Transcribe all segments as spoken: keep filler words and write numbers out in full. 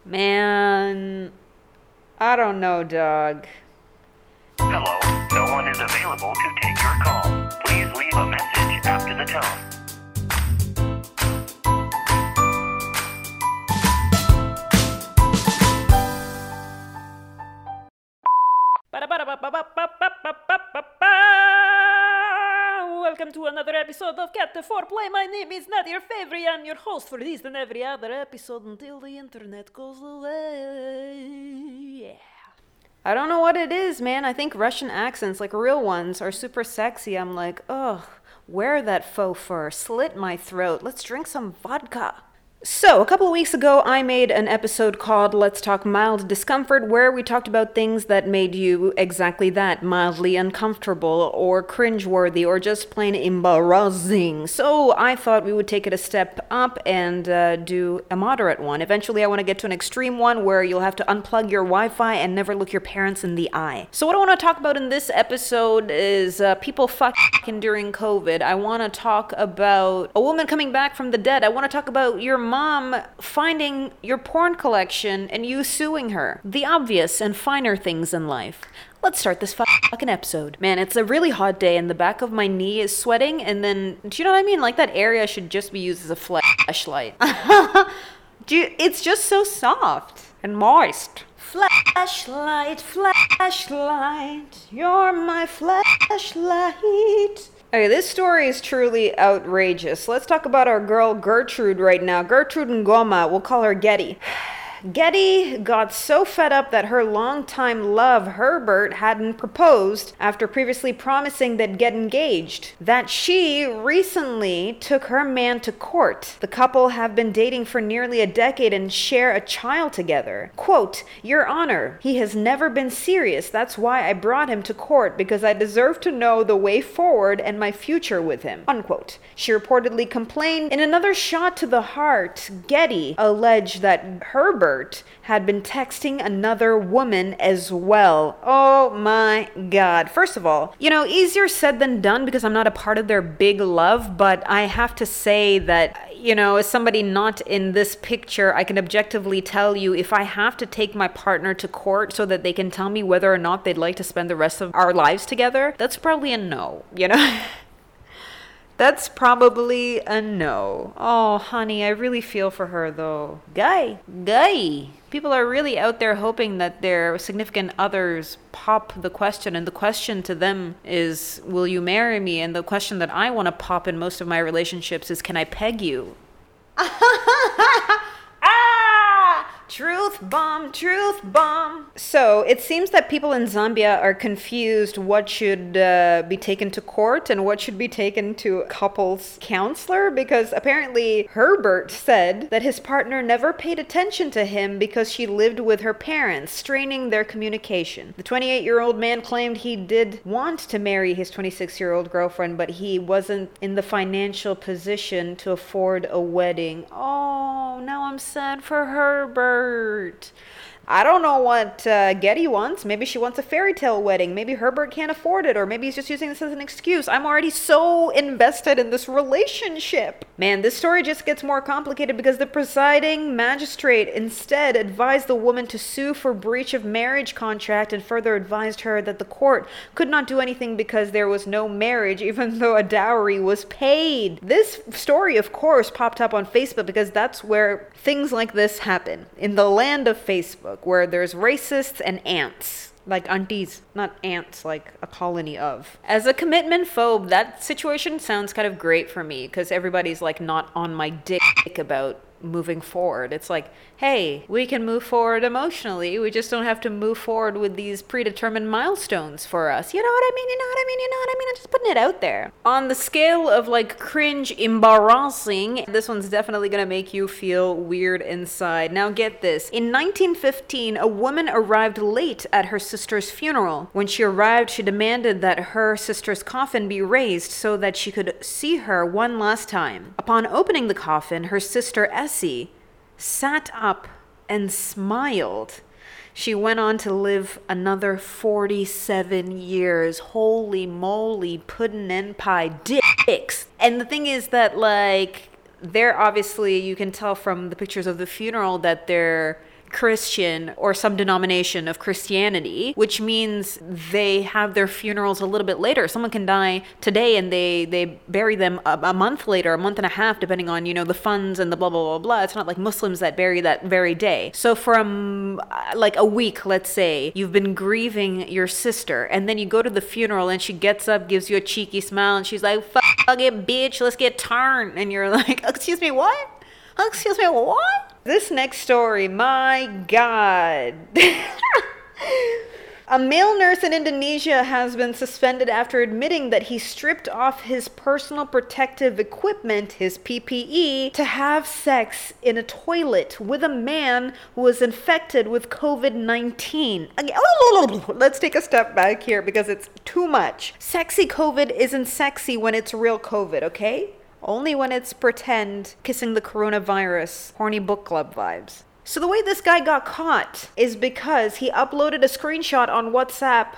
Man, I don't know, dog. Hello, no one is available to take your call. Please leave a message after the tone. Welcome to another episode of Cat the Foreplay. My name is Nadir Favri. I'm your host for this and every other episode until the internet goes away. Yeah. I don't know what it is, man. I think Russian accents, like real ones, are super sexy. I'm like, ugh, wear that faux fur, slit my throat, let's drink some vodka. So, a couple of weeks ago, I made an episode called Let's Talk Mild Discomfort, where we talked about things that made you exactly that, mildly uncomfortable, or cringeworthy, or just plain embarrassing. So, I thought we would take it a step up and uh, do a moderate one. Eventually, I want to get to an extreme one where you'll have to unplug your Wi-Fi and never look your parents in the eye. So, what I want to talk about in this episode is uh, people fucking during COVID. I want to talk about a woman coming back from the dead. I want to talk about your mom finding your porn collection and you suing her. The obvious and finer things in life. Let's start this fucking episode. Man, it's a really hot day and the back of my knee is sweating, and then, do you know what I mean? Like, that area should just be used as a flashlight. Do you, it's just so soft and moist. Flashlight, flashlight, you're my flashlight. Okay, this story is truly outrageous. Let's talk about our girl Gertrude right now. Gertrude Ngoma, we'll call her Getty. Getty got so fed up that her longtime love, Herbert, hadn't proposed after previously promising they'd get engaged, that she recently took her man to court. The couple have been dating for nearly a decade and share a child together. Quote, "Your Honor, he has never been serious. That's why I brought him to court, because I deserve to know the way forward and my future with him." Unquote. She reportedly complained. In another shot to the heart, Getty alleged that Herbert had been texting another woman as well. Oh my god. First of all, you know, easier said than done because I'm not a part of their big love, but I have to say that, you know, as somebody not in this picture, I can objectively tell you if I have to take my partner to court so that they can tell me whether or not they'd like to spend the rest of our lives together, that's probably a no, you know? That's probably a no. Oh, honey, I really feel for her, though. Guy, guy. People are really out there hoping that their significant others pop the question, and the question to them is, will you marry me? And the question that I want to pop in most of my relationships is, can I peg you? Truth bomb, truth bomb. So it seems that people in Zambia are confused what should uh, be taken to court and what should be taken to a couples counselor, because apparently Herbert said that his partner never paid attention to him because she lived with her parents, straining their communication. The twenty-eight-year-old man claimed he did want to marry his twenty-six-year-old girlfriend, but he wasn't in the financial position to afford a wedding. Oh, now I'm sad for Herbert. I don't know what uh, Getty wants. Maybe she wants a fairy tale wedding. Maybe Herbert can't afford it, or maybe he's just using this as an excuse. I'm already so invested in this relationship. Man, this story just gets more complicated because the presiding magistrate instead advised the woman to sue for breach of marriage contract and further advised her that the court could not do anything because there was no marriage, even though a dowry was paid. This story, of course, popped up on Facebook because that's where things like this happen. In the land of Facebook, where there's racists and ants. Like aunties, not ants, like a colony of. As a commitment phobe, that situation sounds kind of great for me because everybody's like not on my dick about moving forward. It's like, hey, we can move forward emotionally. We just don't have to move forward with these predetermined milestones for us. You know what I mean? You know what I mean? You know what I mean? I'm just putting it out there. On the scale of like cringe, embarrassing, this one's definitely gonna make you feel weird inside. Now get this. In nineteen fifteen, a woman arrived late at her sister's funeral. When she arrived, she demanded that her sister's coffin be raised so that she could see her one last time. Upon opening the coffin, her sister Essie sat up and smiled. She went on to live another forty-seven years. Holy moly, puddin' and pie dicks. And the thing is that, like, they're obviously, you can tell from the pictures of the funeral that they're Christian or some denomination of Christianity, which means they have their funerals a little bit later. Someone can die today and they, they bury them a, a month later, a month and a half, depending on, you know, the funds and the blah, blah, blah, blah. It's not like Muslims that bury that very day. So from uh, like a week, let's say, you've been grieving your sister and then you go to the funeral and she gets up, gives you a cheeky smile and she's like, fuck it, bitch, let's get turned. And you're like, excuse me, what? Excuse me, what? This next story, my God. A male nurse in Indonesia has been suspended after admitting that he stripped off his personal protective equipment, his P P E, to have sex in a toilet with a man who was infected with covid nineteen. Let's take a step back here because it's too much. Sexy COVID isn't sexy when it's real COVID, okay? Only when it's pretend kissing the coronavirus, horny book club vibes. So the way this guy got caught is because he uploaded a screenshot on WhatsApp.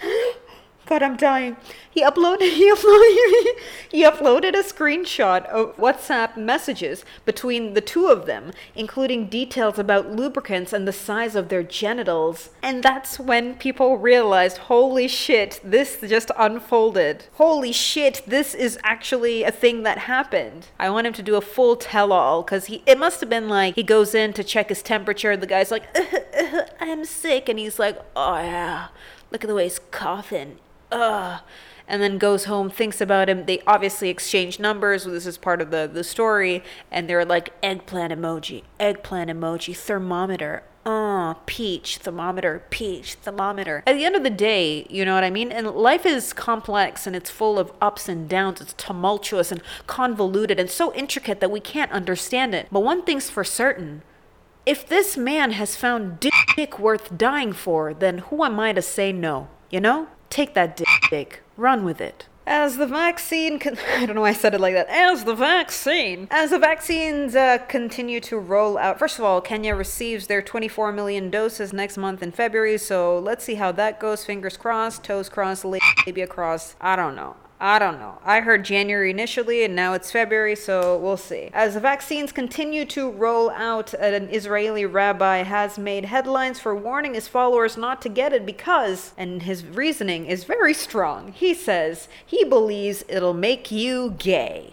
God, I'm dying. He uploaded he uploaded he uploaded a screenshot of WhatsApp messages between the two of them, including details about lubricants and the size of their genitals. And that's when people realized, holy shit, this just unfolded. Holy shit, this is actually a thing that happened. I want him to do a full tell-all because he it must have been like he goes in to check his temperature. The guy's like, uh, uh, I'm sick, and he's like, oh yeah, look at the way he's coughing. Ugh. And then goes home, thinks about him. They obviously exchange numbers. This is part of the, the story. And they're like, eggplant emoji, eggplant emoji, thermometer. Oh, peach, thermometer, peach, thermometer. At the end of the day, you know what I mean? And life is complex and it's full of ups and downs. It's tumultuous and convoluted and so intricate that we can't understand it. But one thing's for certain. If this man has found dick worth dying for, then who am I to say no? You know? Take that dick. Run with it. As the vaccine... Con- I don't know why I said it like that. As the vaccine... As the vaccines uh, continue to roll out... First of all, Kenya receives their twenty-four million doses next month in February, so let's see how that goes. Fingers crossed, toes crossed, labia crossed. I don't know. I don't know. I heard January initially and now it's February, so we'll see. As the vaccines continue to roll out, an Israeli rabbi has made headlines for warning his followers not to get it because, and his reasoning is very strong, he says he believes it'll make you gay.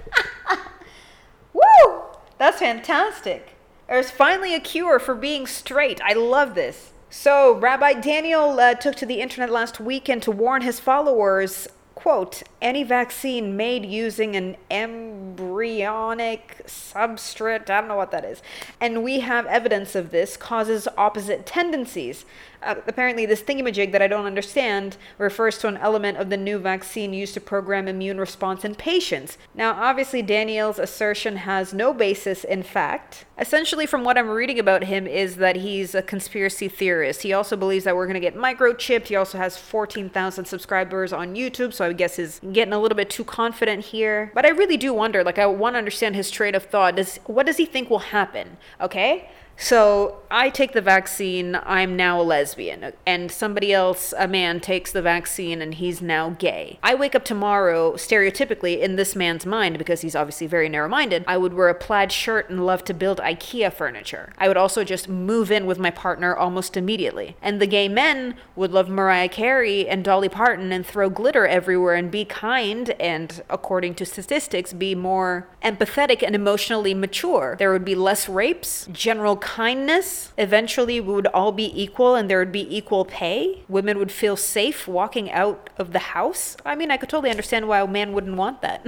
Woo! That's fantastic. There's finally a cure for being straight. I love this. So, Rabbi Daniel uh, took to the internet last weekend to warn his followers, quote, any vaccine made using an embryonic substrate, I don't know what that is, and we have evidence of this, causes opposite tendencies. Uh, apparently this thingamajig that I don't understand refers to an element of the new vaccine used to program immune response in patients. Now, obviously, Daniel's assertion has no basis in fact. Essentially, from what I'm reading about him is that he's a conspiracy theorist. He also believes that we're going to get microchipped. He also has fourteen thousand subscribers on YouTube, so I guess he's getting a little bit too confident here. But I really do wonder, like, I want to understand his train of thought. Does, what does he think will happen? Okay? So I take the vaccine, I'm now a lesbian, and somebody else, a man, takes the vaccine and he's now gay. I wake up tomorrow, stereotypically, in this man's mind, because he's obviously very narrow-minded, I would wear a plaid shirt and love to build IKEA furniture. I would also just move in with my partner almost immediately. And the gay men would love Mariah Carey and Dolly Parton and throw glitter everywhere and be kind and, according to statistics, be more empathetic and emotionally mature. There would be less rapes, general kindness. Eventually we would all be equal and there would be equal pay. Women would feel safe walking out of the house. I mean, I could totally understand why a man wouldn't want that.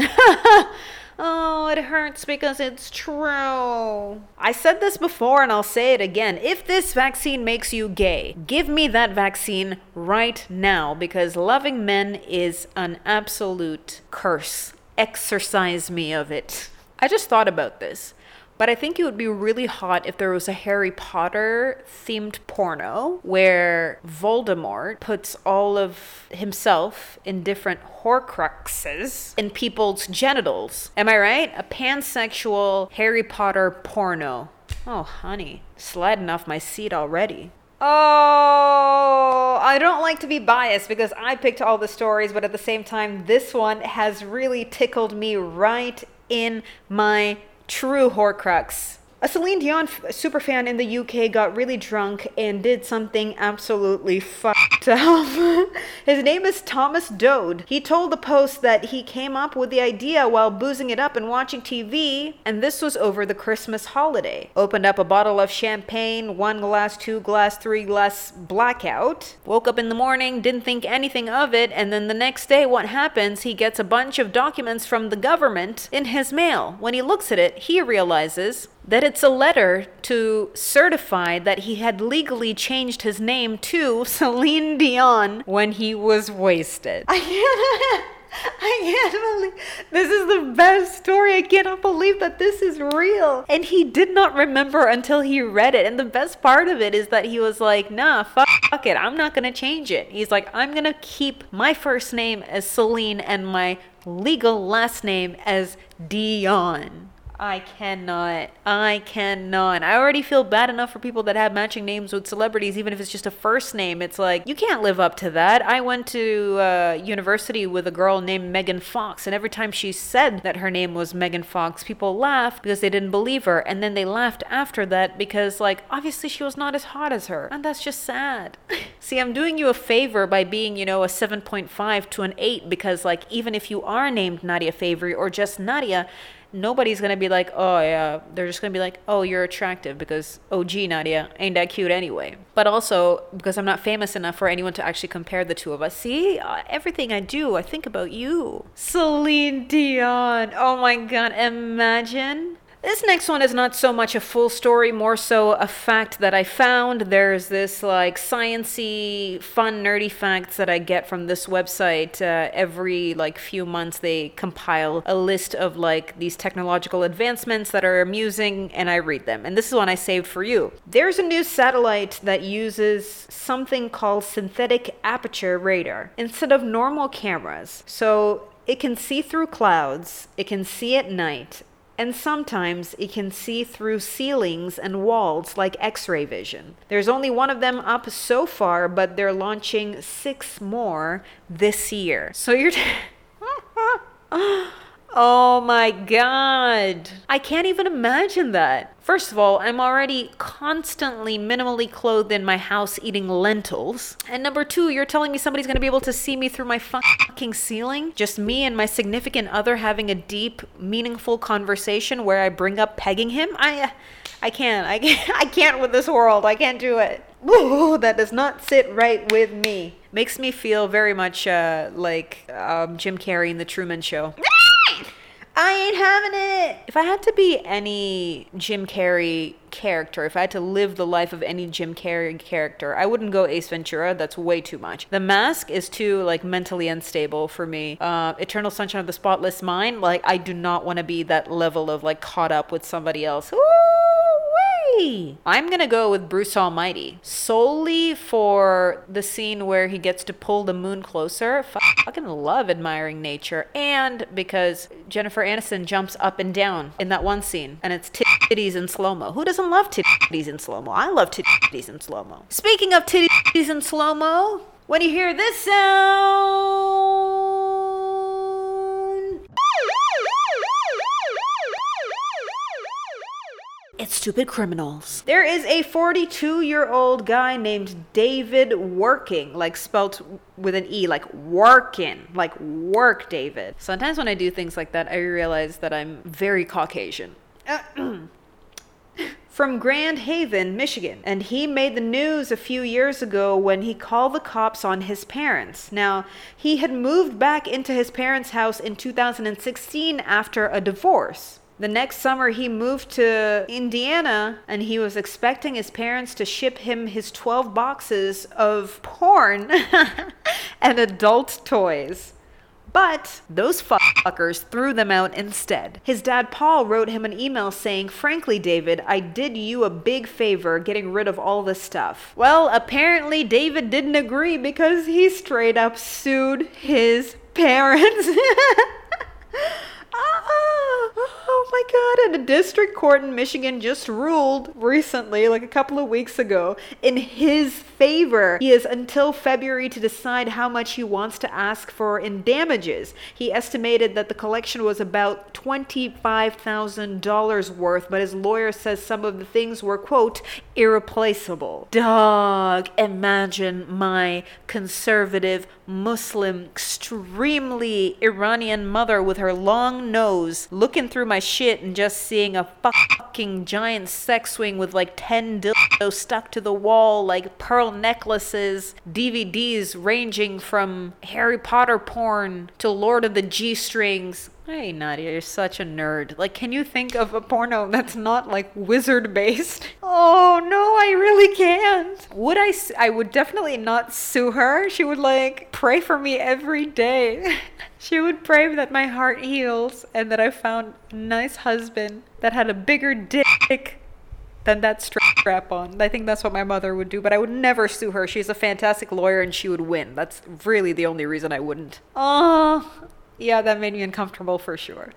Oh, it hurts because it's true. I said this before and I'll say it again. If this vaccine makes you gay, give me that vaccine right now because loving men is an absolute curse. Exorcise me of it. I just thought about this. But I think it would be really hot if there was a Harry Potter themed porno where Voldemort puts all of himself in different horcruxes in people's genitals. Am I right? A pansexual Harry Potter porno. Oh, honey, sliding off my seat already. Oh, I don't like to be biased because I picked all the stories, but at the same time, this one has really tickled me right in my true horcrux. A Celine Dion f- superfan in the U K got really drunk and did something absolutely fucked up. His name is Thomas Dode. He told the Post that he came up with the idea while boozing it up and watching T V, and this was over the Christmas holiday. Opened up a bottle of champagne, one glass, two glass, three glass, blackout. Woke up in the morning, didn't think anything of it, and then the next day what happens? He gets a bunch of documents from the government in his mail. When he looks at it, he realizes that it's a letter to certify that he had legally changed his name to Celine Dion when he was wasted. I can't, I can't believe, this is the best story. I cannot believe that this is real. And he did not remember until he read it. And the best part of it is that he was like, nah, fuck, fuck it. I'm not going to change it. He's like, I'm going to keep my first name as Celine and my legal last name as Dion. I cannot. I cannot. I already feel bad enough for people that have matching names with celebrities, even if it's just a first name. It's like, you can't live up to that. I went to uh, university with a girl named Megan Fox, and every time she said that her name was Megan Fox, people laughed because they didn't believe her. And then they laughed after that because, like, obviously she was not as hot as her. And that's just sad. See, I'm doing you a favor by being, you know, a seven point five to an eight because, like, even if you are named Nadia Favory or just Nadia, nobody's gonna be like, oh yeah, they're just gonna be like, oh, you're attractive because, oh gee, Nadia, ain't that cute anyway. But also, because I'm not famous enough for anyone to actually compare the two of us. See, uh, everything I do, I think about you. Celine Dion, oh my god, imagine. This next one is not so much a full story, more so a fact that I found. There's this like science-y, fun, nerdy facts that I get from this website. Uh, every like few months they compile a list of like these technological advancements that are amusing, and I read them. And this is one I saved for you. There's a new satellite that uses something called synthetic aperture radar instead of normal cameras. So it can see through clouds, it can see at night, and sometimes it can see through ceilings and walls like X-ray vision. There's only one of them up so far, but they're launching six more this year. So you're... T- oh my god. I can't even imagine that. First of all, I'm already constantly minimally clothed in my house eating lentils. And number two, you're telling me somebody's going to be able to see me through my fucking ceiling? Just me and my significant other having a deep, meaningful conversation where I bring up pegging him? I I can't. I can't, I can't with this world. I can't do it. Ooh, that does not sit right with me. Makes me feel very much uh, like um, Jim Carrey in The Truman Show. I ain't having it. If I had to be any Jim Carrey character, if I had to live the life of any Jim Carrey character, I wouldn't go Ace Ventura. That's way too much. The Mask is too like mentally unstable for me. Uh, Eternal Sunshine of the Spotless Mind, like I do not want to be that level of like caught up with somebody else. Ooh-wee. I'm gonna go with Bruce Almighty solely for the scene where he gets to pull the moon closer. F- fucking love admiring nature, and because Jennifer Aniston jumps up and down in that one scene, and it's titties in slow-mo. Who doesn't love titties in slow-mo? I love titties in slow-mo. Speaking of titties in slow-mo, when you hear this sound, it's Stupid Criminals. There is a forty-two-year-old guy named David Working, like spelt with an E, like working, like work, David. Sometimes when I do things like that, I realize that I'm very Caucasian. From Grand Haven, Michigan. And he made the news a few years ago when he called the cops on his parents. Now, he had moved back into his parents' house in two thousand sixteen after a divorce. The next summer, he moved to Indiana, and he was expecting his parents to ship him his twelve boxes of porn and adult toys. But those fuckers threw them out instead. His dad, Paul, wrote him an email saying, "Frankly, David, I did you a big favor getting rid of all this stuff." Well, apparently David didn't agree because he straight up sued his parents. Oh my God. And a district court in Michigan just ruled recently, like a couple of weeks ago, in his favor. He has until February to decide how much he wants to ask for in damages. He estimated that the collection was about twenty-five thousand dollars worth, but his lawyer says some of the things were, quote, irreplaceable. Dog, imagine my conservative, Muslim, extremely Iranian mother with her long nose looking through my shit and just seeing a fucking giant sex swing with like ten dildos stuck to the wall like pearl necklaces, D V Ds ranging from Harry Potter porn to Lord of the G-Strings. Hey, Nadia, you're such a nerd. Like, can you think of a porno that's not, like, wizard-based? Oh, no, I really can't. Would I... Su- I would definitely not sue her. She would, like, pray for me every day. She would pray that my heart heals and that I found a nice husband that had a bigger dick than that strap-on. I think that's what my mother would do, but I would never sue her. She's a fantastic lawyer and she would win. That's really the only reason I wouldn't. Oh... Yeah, that made me uncomfortable for sure.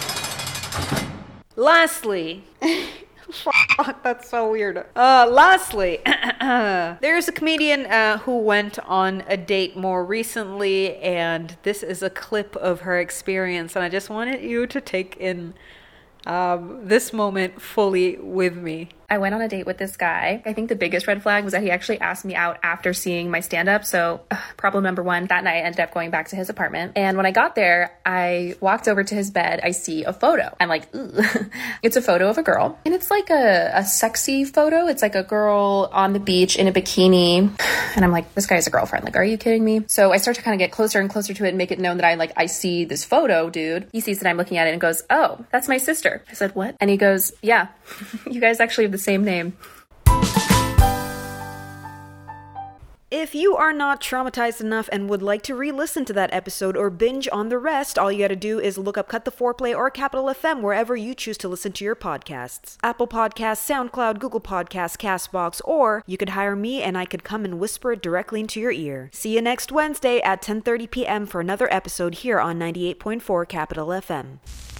Lastly, fuck, that's so weird. Uh, lastly, there's a comedian uh, who went on a date more recently, and this is a clip of her experience, and I just wanted you to take in um, this moment fully with me. I went on a date with this guy. I think the biggest red flag was that he actually asked me out after seeing my stand-up. So uh, problem number one, that night I ended up going back to his apartment. And when I got there, I walked over to his bed. I see a photo. I'm like, ooh. It's a photo of a girl. And it's like a, a sexy photo. It's like a girl on the beach in a bikini. And I'm like, this guy's a girlfriend. Like, are you kidding me? So I start to kind of get closer and closer to it and make it known that I like, I see this photo, dude. He sees that I'm looking at it and goes, oh, that's my sister. I said, what? And he goes, yeah, you guys actually have the same name. If you are not traumatized enough and would like to re-listen to that episode or binge on the rest, all you gotta do is look up Cut the Foreplay or Capital F M wherever you choose to listen to your podcasts. Apple Podcasts, SoundCloud, Google Podcasts, CastBox, or you could hire me and I could come and whisper it directly into your ear. See you next Wednesday at ten thirty p.m. for another episode here on ninety-eight point four Capital F M.